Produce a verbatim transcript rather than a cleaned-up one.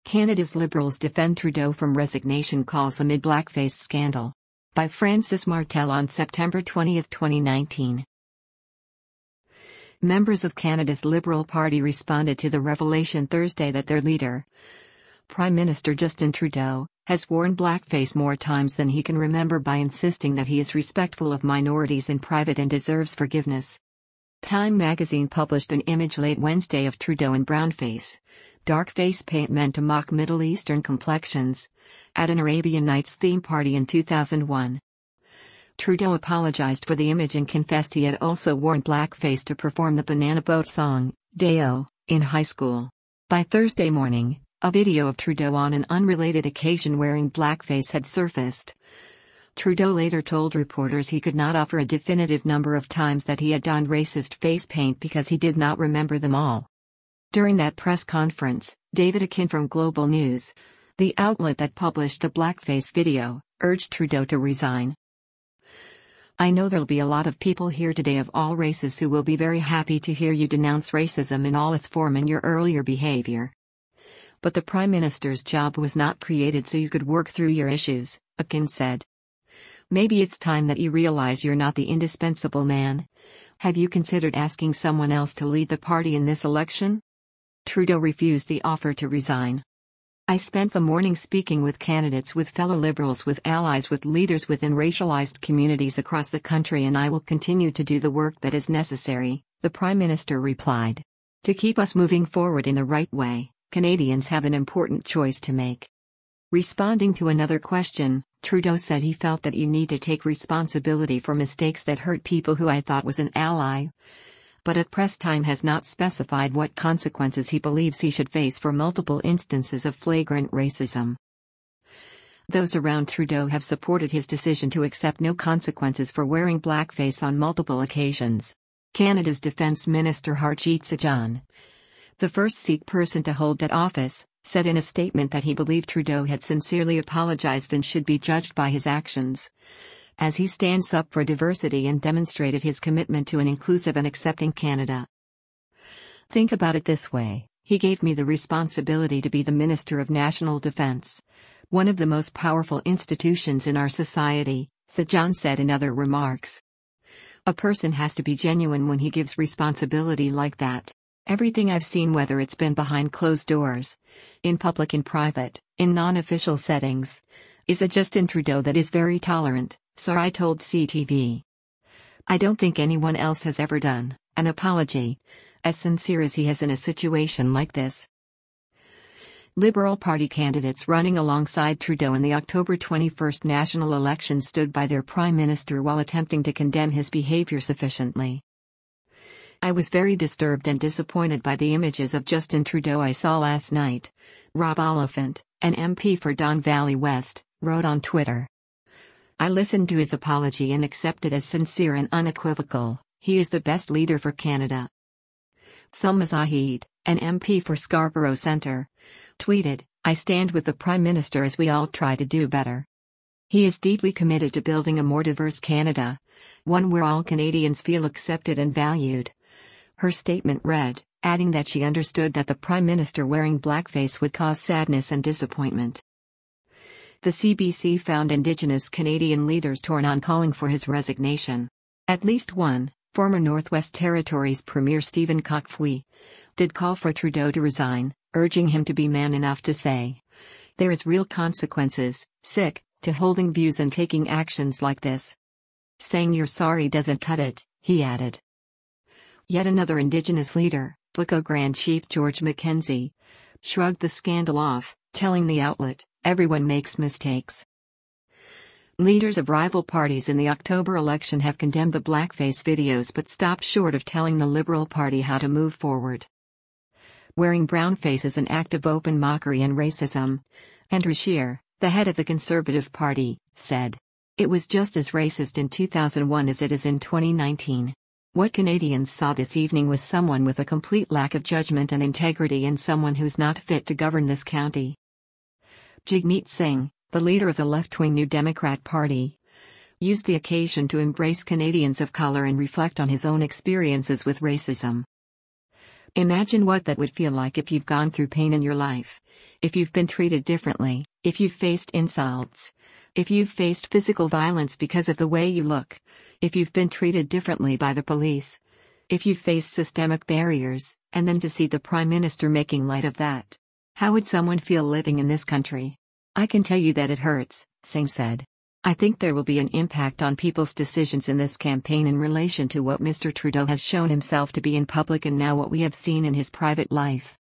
Canada's Liberals defend Trudeau from resignation calls amid blackface scandal. By Francis Martel on September twentieth, twenty nineteen. Members of Canada's Liberal Party responded to the revelation Thursday that their leader, Prime Minister Justin Trudeau, has worn blackface more times than he can remember by insisting that he is respectful of minorities in private and deserves forgiveness. Time magazine published an image late Wednesday of Trudeau in brownface, dark face paint meant to mock Middle Eastern complexions, at an Arabian Nights theme party in two thousand one. Trudeau apologized for the image and confessed he had also worn blackface to perform the Banana Boat song, Day-O, in high school. By Thursday morning, a video of Trudeau on an unrelated occasion wearing blackface had surfaced. Trudeau later told reporters he could not offer a definitive number of times that he had donned racist face paint because he did not remember them all. During that press conference, David Akin from Global News, the outlet that published the blackface video, urged Trudeau to resign. "I know there'll be a lot of people here today of all races who will be very happy to hear you denounce racism in all its form and your earlier behavior. But the Prime Minister's job was not created so you could work through your issues," Akin said. "Maybe it's time that you realize you're not the indispensable man. Have you considered asking someone else to lead the party in this election?" Trudeau refused the offer to resign. "I spent the morning speaking with candidates, with fellow Liberals, with allies, with leaders within racialized communities across the country, and I will continue to do the work that is necessary," the Prime Minister replied. "To keep us moving forward in the right way, Canadians have an important choice to make." Responding to another question, Trudeau said he felt that you need to take responsibility for mistakes that hurt people who I thought was an ally. But at press time has not specified what consequences he believes he should face for multiple instances of flagrant racism. Those around Trudeau have supported his decision to accept no consequences for wearing blackface on multiple occasions. Canada's Defence Minister Harjit Sajjan, the first Sikh person to hold that office, said in a statement that he believed Trudeau had sincerely apologized and should be judged by his actions, as he stands up for diversity and demonstrated his commitment to an inclusive and accepting Canada. "Think about it this way, he gave me the responsibility to be the Minister of National Defence, one of the most powerful institutions in our society," Sajjan said in other remarks. "A person has to be genuine when he gives responsibility like that. Everything I've seen, whether it's been behind closed doors, in public, in private, in non-official settings, is a Justin Trudeau that is very tolerant," Sarai told C T V. "I don't think anyone else has ever done an apology as sincere as he has in a situation like this." Liberal Party candidates running alongside Trudeau in the October twenty-first national election stood by their Prime Minister while attempting to condemn his behavior sufficiently. "I was very disturbed and disappointed by the images of Justin Trudeau I saw last night," Rob Oliphant, an M P for Don Valley West, wrote on Twitter. "I listened to his apology and accept it as sincere and unequivocal. He is the best leader for Canada." Salma Zahid, an M P for Scarborough Centre, tweeted, "I stand with the Prime Minister as we all try to do better. He is deeply committed to building a more diverse Canada, one where all Canadians feel accepted and valued." Her statement read, adding that she understood that the Prime Minister wearing blackface would cause sadness and disappointment. The C B C found Indigenous Canadian leaders torn on calling for his resignation. At least one, former Northwest Territories Premier Stephen Cockfui, did call for Trudeau to resign, urging him to be man enough to say, "There is real consequences, sick, to holding views and taking actions like this. Saying you're sorry doesn't cut it," he added. Yet another Indigenous leader, Tliko Grand Chief George Mackenzie, shrugged the scandal off, telling the outlet, "Everyone makes mistakes." Leaders of rival parties in the October election have condemned the blackface videos but stopped short of telling the Liberal Party how to move forward. "Wearing brownface is an act of open mockery and racism," Andrew Scheer, the head of the Conservative Party, said. "It was just as racist in two thousand one as it is in twenty nineteen. What Canadians saw this evening was someone with a complete lack of judgment and integrity and someone who's not fit to govern this county." Jagmeet Singh, the leader of the left-wing New Democrat Party, used the occasion to embrace Canadians of color and reflect on his own experiences with racism. "Imagine what that would feel like if you've gone through pain in your life, If you've been treated differently, if you've faced insults, if you've faced physical violence because of the way you look, if you've been treated differently by the police, if you've faced systemic barriers, and then to see the Prime Minister making light of that. How would someone feel living in this country? I can tell you that it hurts, Singh said. I think there will be an impact on people's decisions in this campaign in relation to what Mister Trudeau has shown himself to be in public and now what we have seen in his private life.